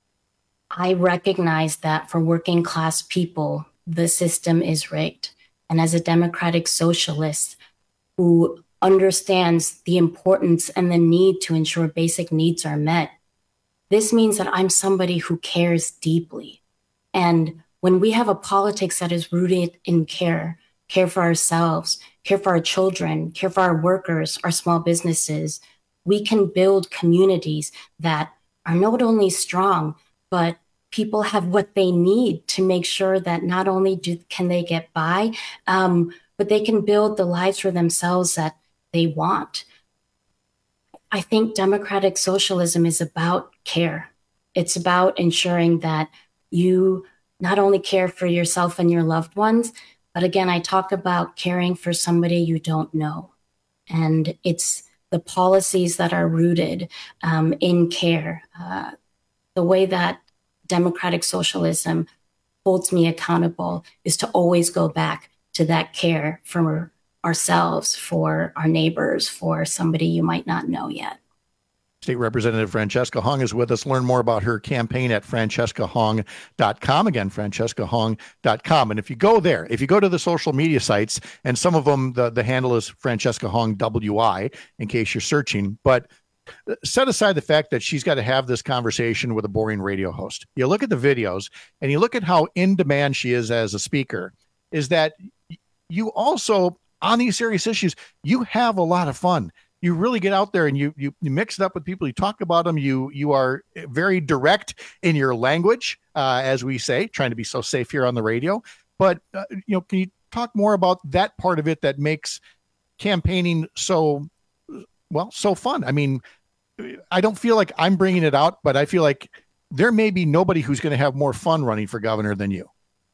I recognize that for working class people, the system is rigged. And as a democratic socialist who understands the importance and the need to ensure basic needs are met, this means that I'm somebody who cares deeply. And when we have a politics that is rooted in care for ourselves, care for our children, care for our workers, our small businesses, we can build communities that are not only strong, but people have what they need to make sure that not only can they get by, but they can build the lives for themselves that they want. I think democratic socialism is about care. It's about ensuring that you not only care for yourself and your loved ones, but again, I talk about caring for somebody you don't know. And it's the policies that are rooted in care. The way that democratic socialism holds me accountable is to always go back to that care for ourselves, for our neighbors, for somebody you might not know yet. State Representative Francesca Hong is with us. Learn more about her campaign at francescahong.com. Again, francescahong.com. And if you go there, if you go to the social media sites, and some of them, the handle is Francesca Hong WI, in case you're searching. But set aside the fact that she's got to have this conversation with a boring radio host. You look at the videos and you look at how in demand she is as a speaker, is that you also, on these serious issues, you have a lot of fun. You really get out there and you mix it up with people. You talk about them. You are very direct in your language, as we say, trying to be so safe here on the radio. But, can you talk more about that part of it that makes campaigning so fun? I mean, I don't feel like I'm bringing it out, but I feel like there may be nobody who's going to have more fun running for governor than you.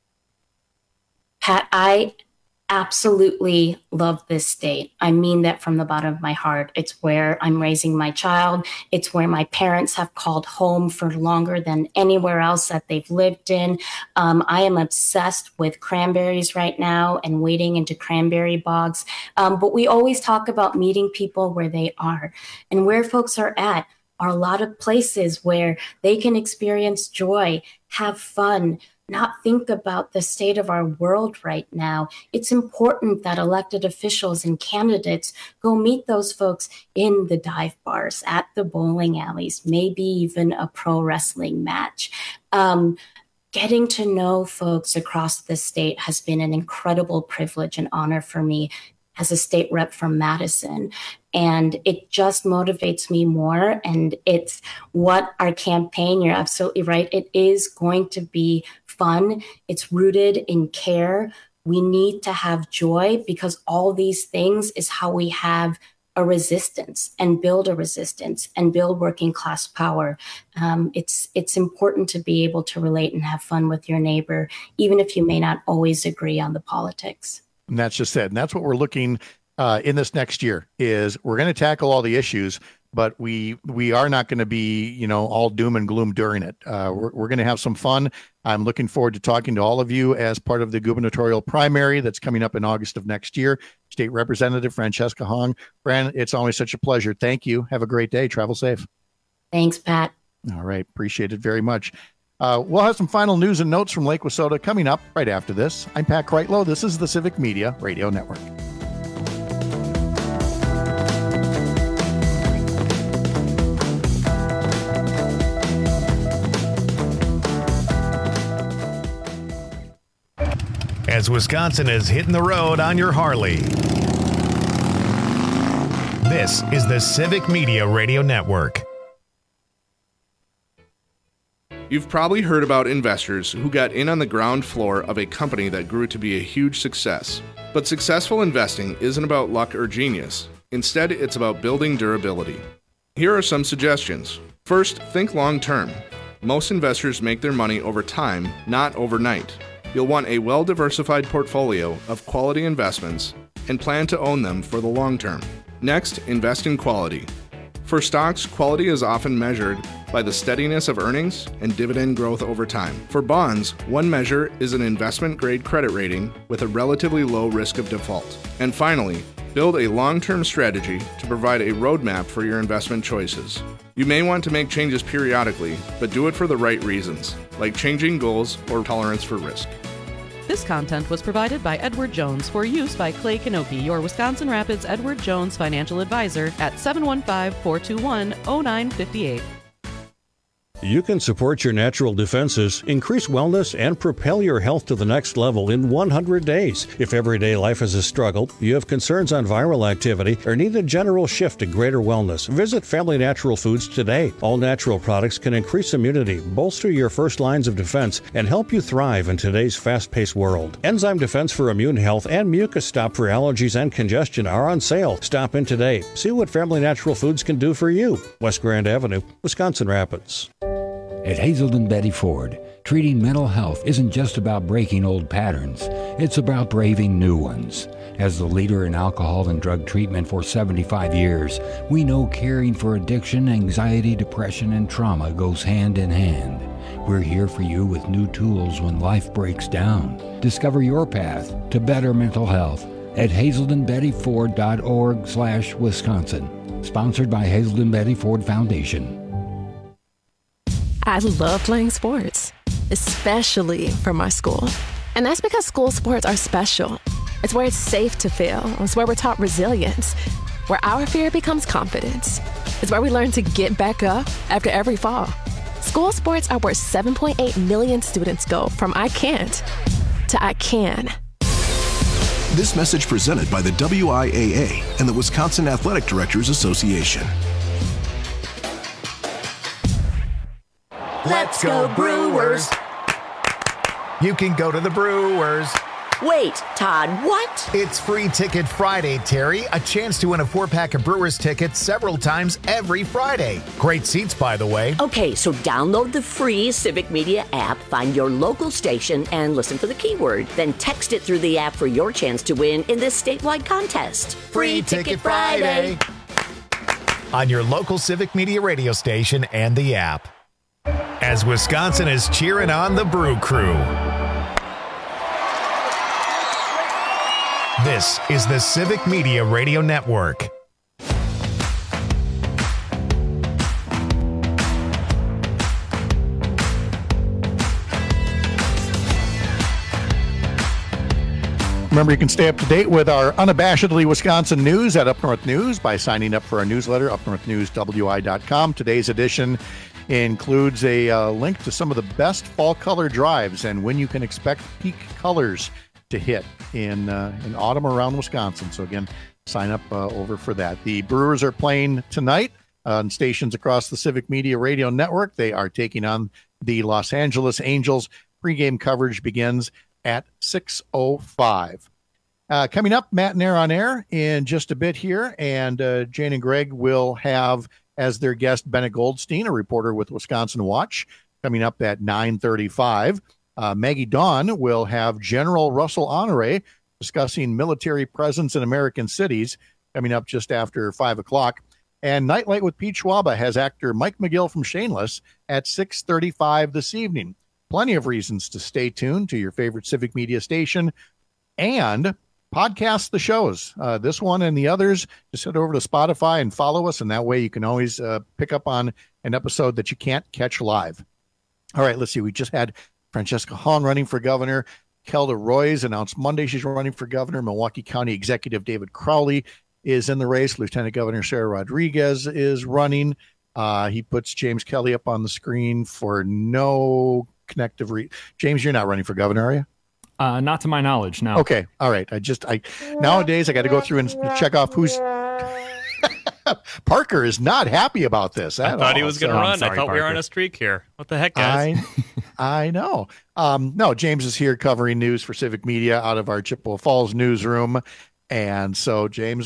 Pat, I absolutely love this state. I mean that from the bottom of my heart. It's where I'm raising my child. It's where my parents have called home for longer than anywhere else that they've lived in. I am obsessed with cranberries right now and wading into cranberry bogs. But we always talk about meeting people where they are, and where folks are at are a lot of places where they can experience joy, have fun, not think about the state of our world right now. It's important that elected officials and candidates go meet those folks in the dive bars, at the bowling alleys, maybe even a pro wrestling match. Getting to know folks across the state has been an incredible privilege and honor for me as a state rep from Madison. And it just motivates me more. And it's what our campaign, you're absolutely right, it is going to be fun. It's rooted in care. We need to have joy, because all these things is how we have a resistance and build working class power. It's important to be able to relate and have fun with your neighbor, even if you may not always agree on the politics. And that's just it. And that's what we're looking in this next year is we're going to tackle all the issues, but we are not going to be, all doom and gloom during it. We're going to have some fun. I'm looking forward to talking to all of you as part of the gubernatorial primary that's coming up in August of next year. State Representative Francesca Hong. Fran, it's always such a pleasure. Thank you. Have a great day. Travel safe. Thanks, Pat. All right. Appreciate it very much. We'll have some final news and notes from Lake Wissota coming up right after this. I'm Pat Kreitlow. This is the Civic Media Radio Network. As Wisconsin is hitting the road on your Harley. This is the Civic Media Radio Network. You've probably heard about investors who got in on the ground floor of a company that grew to be a huge success. But successful investing isn't about luck or genius. Instead, it's about building durability. Here are some suggestions. First, think long term. Most investors make their money over time, not overnight. You'll want a well-diversified portfolio of quality investments and plan to own them for the long term. Next, invest in quality. For stocks, quality is often measured by the steadiness of earnings and dividend growth over time. For bonds, one measure is an investment-grade credit rating with a relatively low risk of default. And finally, build a long-term strategy to provide a roadmap for your investment choices. You may want to make changes periodically, but do it for the right reasons, like changing goals or tolerance for risk. This content was provided by Edward Jones for use by Clay Canopy, your Wisconsin Rapids Edward Jones financial advisor at 715-421-0958. You can support your natural defenses, increase wellness, and propel your health to the next level in 100 days. If everyday life is a struggle, you have concerns on viral activity, or need a general shift to greater wellness, visit Family Natural Foods today. All natural products can increase immunity, bolster your first lines of defense, and help you thrive in today's fast-paced world. Enzyme Defense for immune health and Mucus Stop for allergies and congestion are on sale. Stop in today. See what Family Natural Foods can do for you. West Grand Avenue, Wisconsin Rapids. At Hazelden Betty Ford, treating mental health isn't just about breaking old patterns, it's about braving new ones. As the leader in alcohol and drug treatment for 75 years, we know caring for addiction, anxiety, depression, and trauma goes hand in hand. We're here for you with new tools when life breaks down. Discover your path to better mental health at hazeldenbettyford.org/Wisconsin. Sponsored by Hazelden Betty Ford Foundation. I love playing sports, especially for my school. And that's because school sports are special. It's where it's safe to fail. It's where we're taught resilience, where our fear becomes confidence. It's where we learn to get back up after every fall. School sports are where 7.8 million students go from I can't to I can. This message presented by the WIAA and the Wisconsin Athletic Directors Association. Let's go Brewers! You can go to the Brewers. Wait, Todd, what? It's Free Ticket Friday, Terry. A chance to win a 4-pack of Brewers tickets several times every Friday. Great seats, by the way. Okay, so download the free Civic Media app, find your local station, and listen for the keyword. Then text it through the app for your chance to win in this statewide contest. Free Ticket Friday! On your local Civic Media radio station and the app. As Wisconsin is cheering on the Brew Crew. This is the Civic Media Radio Network. Remember, you can stay up to date with our unabashedly Wisconsin news at Up North News by signing up for our newsletter, upnorthnewswi.com. Today's edition includes a link to some of the best fall color drives and when you can expect peak colors to hit in autumn around Wisconsin. So again, sign up over for that. The Brewers are playing tonight on stations across the Civic Media Radio Network. They are taking on the Los Angeles Angels. Pre-game coverage begins at 6:05. Coming up, Matt and Air on Air in just a bit here, and Jane and Greg will have as their guest Bennett Goldstein, a reporter with Wisconsin Watch, coming up at 9:35. Maggie Dawn will have General Russell Honore discussing military presence in American cities, coming up just after 5 o'clock. And Nightlight with Pete Schwaba has actor Mike McGill from Shameless at 6:35 this evening. Plenty of reasons to stay tuned to your favorite Civic Media station and podcast the shows. This one and the others, just head over to Spotify and follow us, and that way you can always pick up on an episode that you can't catch live. All right, let's see. We just had Francesca Hahn running for governor. Kelda Roys announced Monday she's running for governor. Milwaukee County Executive David Crowley is in the race. Lieutenant Governor Sarah Rodriguez is running. He puts James Kelly up on the screen for no connective James, you're not running for governor, are you? Not to my knowledge, no. Okay, all right. Nowadays I got to go through and check off who's. Parker is not happy about this. I thought he was going to run. I thought we were on a streak here. What the heck, guys? I know. No, James is here covering news for Civic Media out of our Chippewa Falls newsroom. And so, James,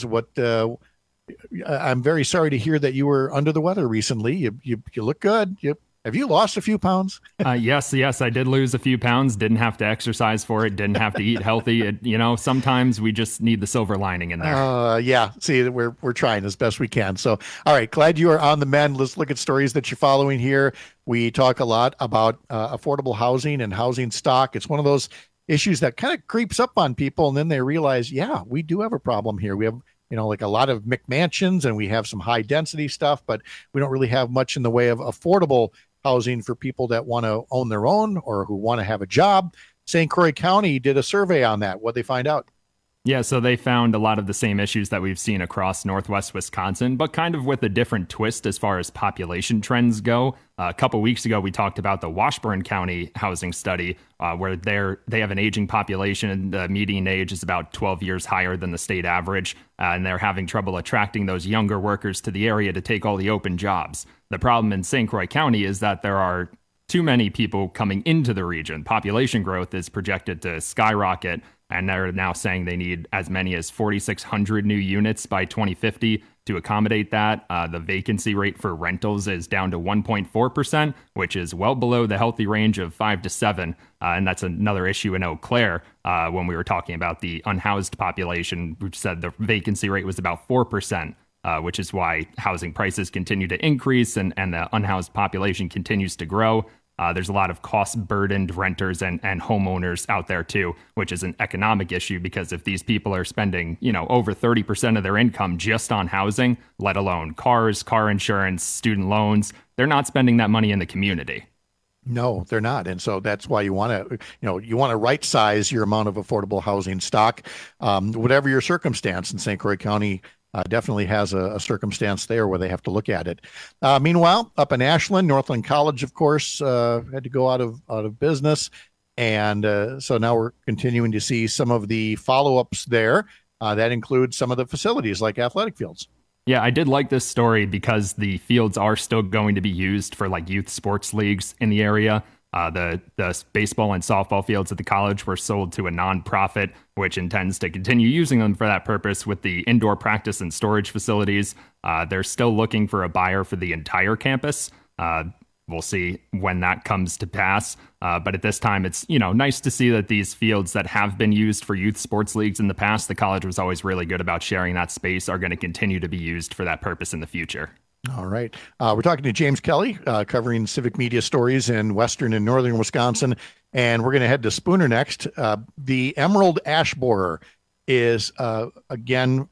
I'm very sorry to hear that you were under the weather recently. You look good. Have you lost a few pounds? Yes, I did lose a few pounds. Didn't have to exercise for it. Didn't have to eat healthy. Sometimes we just need the silver lining in there. Yeah. See, we're trying as best we can. So, all right. Glad you are on the mend. Let's look at stories that you're following here. We talk a lot about affordable housing and housing stock. It's one of those issues that kind of creeps up on people, and then they realize, yeah, we do have a problem here. We have like a lot of McMansions, and we have some high density stuff, but we don't really have much in the way of affordable housing for people that want to own their own or who want to have a job. St. Croix County did a survey on that. What'd they find out? Yeah, so they found a lot of the same issues that we've seen across Northwest Wisconsin, but kind of with a different twist as far as population trends go. A couple weeks ago, we talked about the Washburn County housing study, where they have an aging population, and the median age is about 12 years higher than the state average, and they're having trouble attracting those younger workers to the area to take all the open jobs. The problem in St. Croix County is that there are too many people coming into the region. Population growth is projected to skyrocket, and they're now saying they need as many as 4,600 new units by 2050 to accommodate that. The vacancy rate for rentals is down to 1.4%, which is well below the healthy range of 5 to 7. And that's another issue in Eau Claire. When we were talking about the unhoused population, we said the vacancy rate was about 4%. Which is why housing prices continue to increase and the unhoused population continues to grow. There's a lot of cost-burdened renters and homeowners out there, too, which is an economic issue because if these people are spending, over 30% of their income just on housing, let alone cars, car insurance, student loans, they're not spending that money in the community. No, they're not. And so that's why you want to, right size your amount of affordable housing stock, whatever your circumstance. In St. Croix County definitely has a circumstance there where they have to look at it. Meanwhile, up in Ashland, Northland College, of course, had to go out of business. And so now we're continuing to see some of the follow-ups there. That includes some of the facilities like athletic fields. Yeah, I did like this story because the fields are still going to be used for like youth sports leagues in the area. The baseball and softball fields at the college were sold to a nonprofit, which intends to continue using them for that purpose with the indoor practice and storage facilities. They're still looking for a buyer for the entire campus. We'll see when that comes to pass. But at this time, it's nice to see that these fields that have been used for youth sports leagues in the past, the college was always really good about sharing that space, are going to continue to be used for that purpose in the future. All right. We're talking to James Kelly, covering Civic Media stories in western and northern Wisconsin. And we're going to head to Spooner next. The emerald ash borer is, again,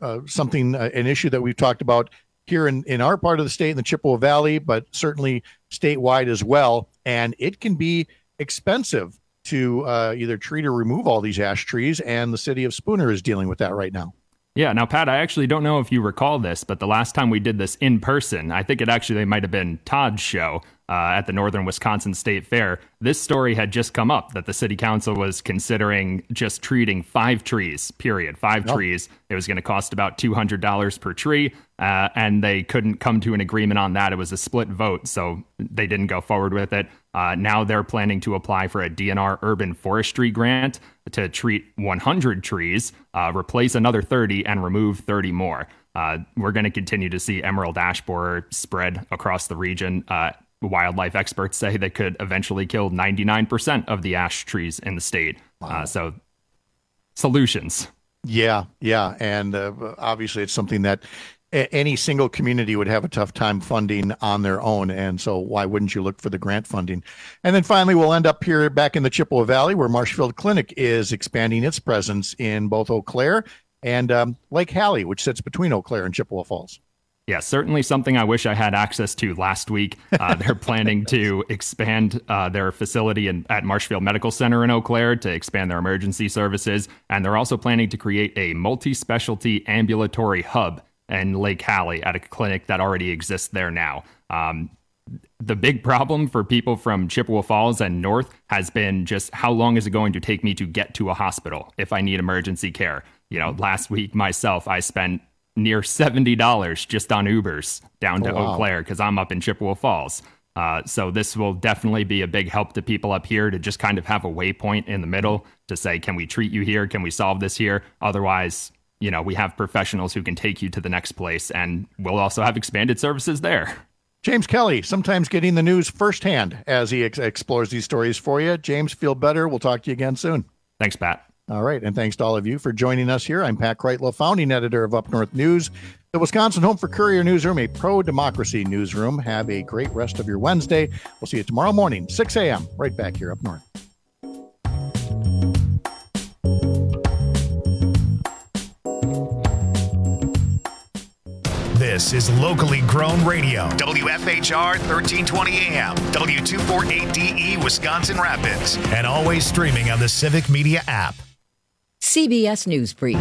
an issue that we've talked about here in our part of the state, in the Chippewa Valley, but certainly statewide as well. And it can be expensive to either treat or remove all these ash trees. And the city of Spooner is dealing with that right now. Yeah. Now, Pat, I actually don't know if you recall this, but the last time we did this in person, I think it might have been Todd's show at the Northern Wisconsin State Fair. This story had just come up that the city council was considering just treating 5 trees, period. 5 trees. It was going to cost about $200 per tree. And they couldn't come to an agreement on that. It was a split vote, so they didn't go forward with it. Now they're planning to apply for a DNR urban forestry grant to treat 100 trees, replace another 30, and remove 30 more. We're going to continue to see emerald ash borer spread across the region. Wildlife experts say they could eventually kill 99% of the ash trees in the state. Wow. So solutions. Yeah. And obviously it's something that any single community would have a tough time funding on their own. And so why wouldn't you look for the grant funding? And then finally, we'll end up here back in the Chippewa Valley, where Marshfield Clinic is expanding its presence in both Eau Claire and Lake Hallie, which sits between Eau Claire and Chippewa Falls. Yeah, certainly something I wish I had access to last week. They're planning to expand their facility at Marshfield Medical Center in Eau Claire to expand their emergency services. And they're also planning to create a multi-specialty ambulatory hub in Lake Hallie at a clinic that already exists there now. The big problem for people from Chippewa Falls and north has been just how long is it going to take me to get to a hospital if I need emergency care? Last week myself, I spent near $70 just on Ubers down to Eau Claire because I'm up in Chippewa Falls. So this will definitely be a big help to people up here to just kind of have a waypoint in the middle to say, can we treat you here? Can we solve this here? Otherwise, we have professionals who can take you to the next place, and we'll also have expanded services there. James Kelly, sometimes getting the news firsthand as he explores these stories for you. James, feel better. We'll talk to you again soon. Thanks, Pat. All right, and thanks to all of you for joining us here. I'm Pat Kreitlow, founding editor of Up North News, the Wisconsin Home for Courier Newsroom, a pro-democracy newsroom. Have a great rest of your Wednesday. We'll see you tomorrow morning, 6 a.m., right back here up north. This is locally grown radio. WFHR 1320 AM, W248DE Wisconsin Rapids, and always streaming on the Civic Media app. CBS News Brief.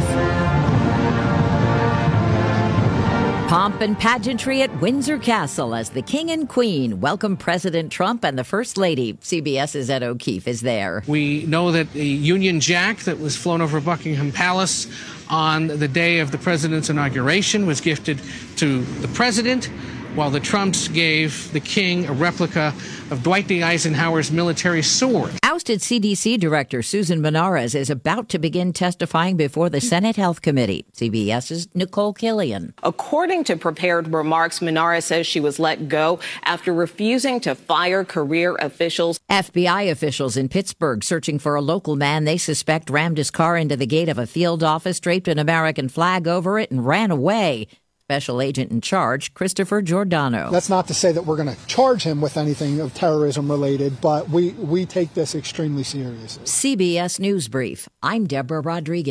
Pomp and pageantry at Windsor Castle as the King and Queen welcome President Trump and the First Lady. CBS's Ed O'Keefe is there. We know that the Union Jack that was flown over Buckingham Palace on the day of the president's inauguration was gifted to the president, while the Trumps gave the king a replica of Dwight D. Eisenhower's military sword. Ousted CDC Director Susan Menares is about to begin testifying before the Senate Health Committee. CBS's Nicole Killian. According to prepared remarks, Menares says she was let go after refusing to fire career officials. FBI officials in Pittsburgh searching for a local man they suspect rammed his car into the gate of a field office, draped an American flag over it, and ran away. Special agent in charge, Christopher Giordano. That's not to say that we're going to charge him with anything of terrorism related, but we take this extremely seriously. CBS News Brief. I'm Deborah Rodriguez.